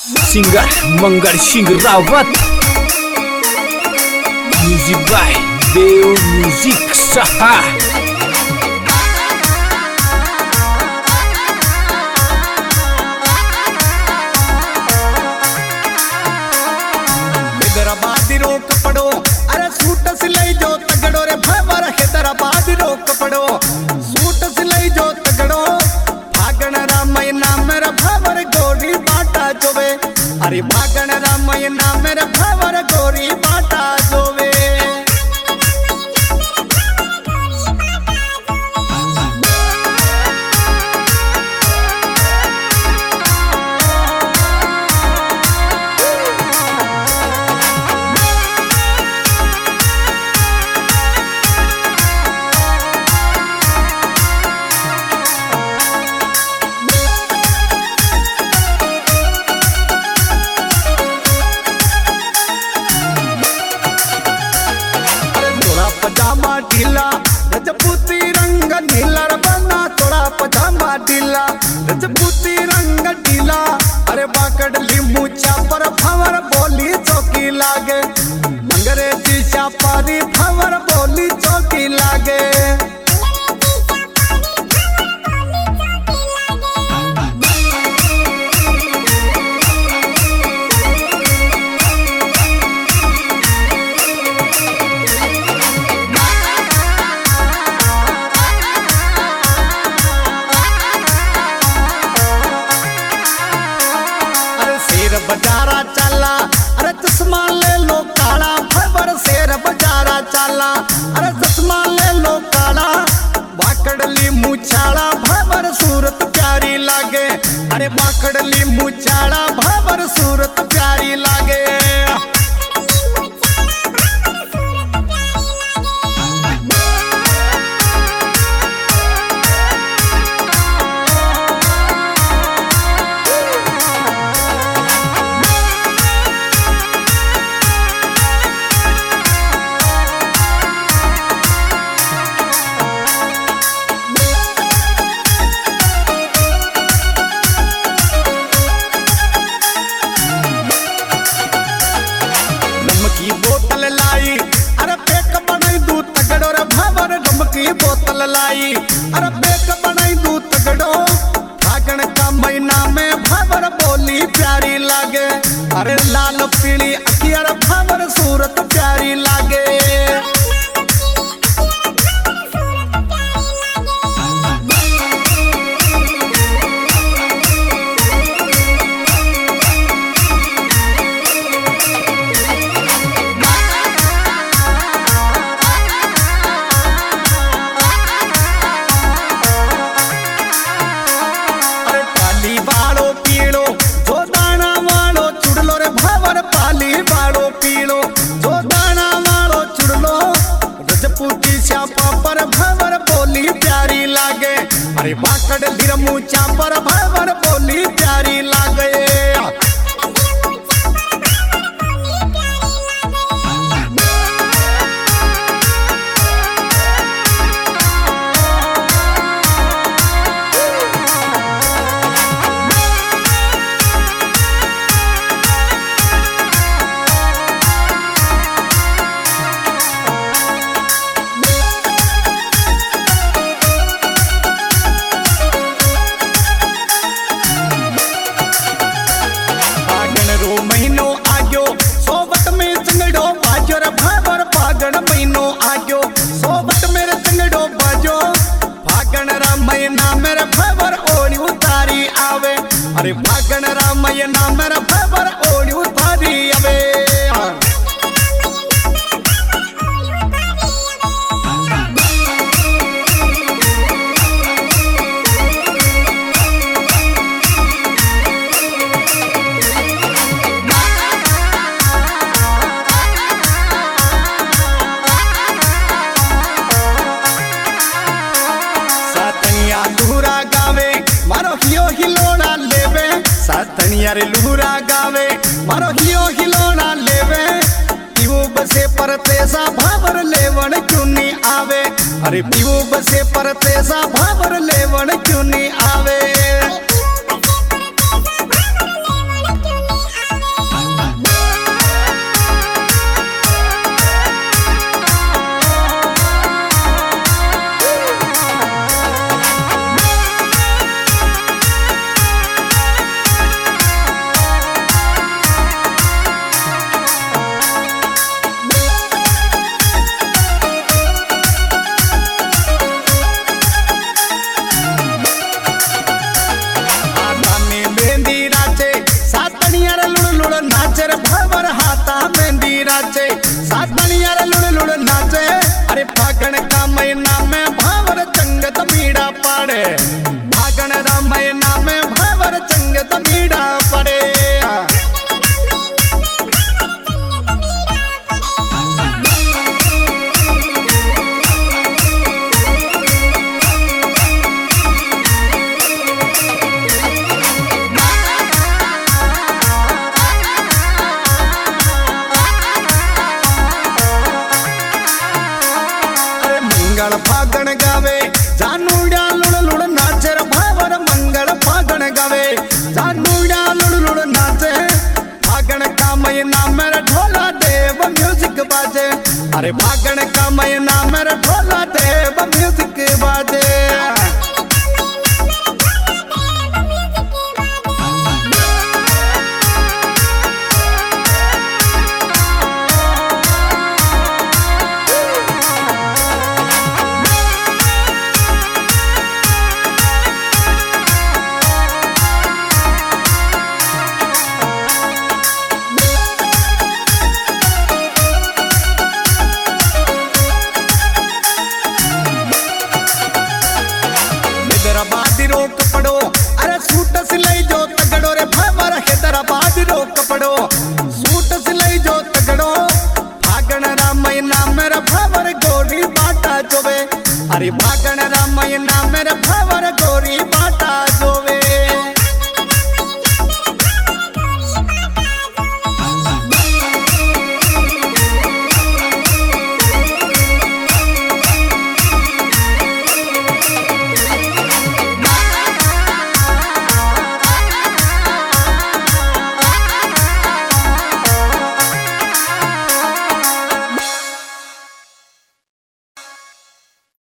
Singer Mangal Singh Rawat, music by Dev music Saha. हैदराबादी रो कपड़ो अरे सूट सिलाई जो तगड़ो रे भवर हैदराबादी रो कपड़ो सूट सिलाई जो तगड़ो भागण रामय नाम रे भवर गोरी बाटा जोवे अरे भागण रामय नाम रे भवर गोरी बाटा जोवे। पजामा ढीला रजपूती रंग नीला बना थोड़ा पजामा ढीला रजपूती रंग ढीला अरे बाकड़ली मूछा पर भंवर बोली चौकी लागे अंग्रेजी छापारी भंवर बोली चौकी लागे। बजारा चला अरे चश्मा ले लो काला भवर शेर बजारा चला अरे चश्मा ले लो काला बाकड़ली मुछाड़ा भवर सूरत प्यारी लागे अरे बाकड़ली मुछाड़ा भवर सूरत प्यारी लागे। की बोतल लाई अरे पेक बनाई दू तगड़ो रे भवर गम की बोतल लाई अरे पेक बनाई दू तगड़ो फागण का महीना में भवर बोली प्यारी लागे अरे लाल पीली अखियार भवर सूरत प्यारी लागे। पर भवर बोली प्यारी लागे अरे बाकड़ लिरमूचा पर भवर बोली प्यारी लागे। महीनो आग्यो सोबत में चंगड़ो बाजो रे भवर फागण महीनो आग्यो सोबत मेरे चंगड़ो बाजो फागण रामय नाम रे भवर ओढ़ी उतारी आवे अरे फागण रामय नाम रे भवर ओढ़ी उतारी आवे। लूरा गावे मारो हियो हिलोना लेवे सातनिया रे लूरा गावे मारो हियो हिलोना लेवे पीवू बसे परतेसा भावर लेवन क्यों नहीं आवे अरे पीवू बसे परतेसा भावर लेवन क्यों नहीं आवे। अरे फागण का महीना मेरा ढोला देव म्यूजिक बाजे। हैदराबादी रोक पड़ो अरे सूट सिलाई जो तगड़ो रे भावर हैदराबादी रोक पड़ो सूट सिलाई जो तगड़ो फागण रा महीना मेरा भावर गोरी बाटा जोवे अरे फागण रा महीना मेरा भावर गोरी बाटा जो।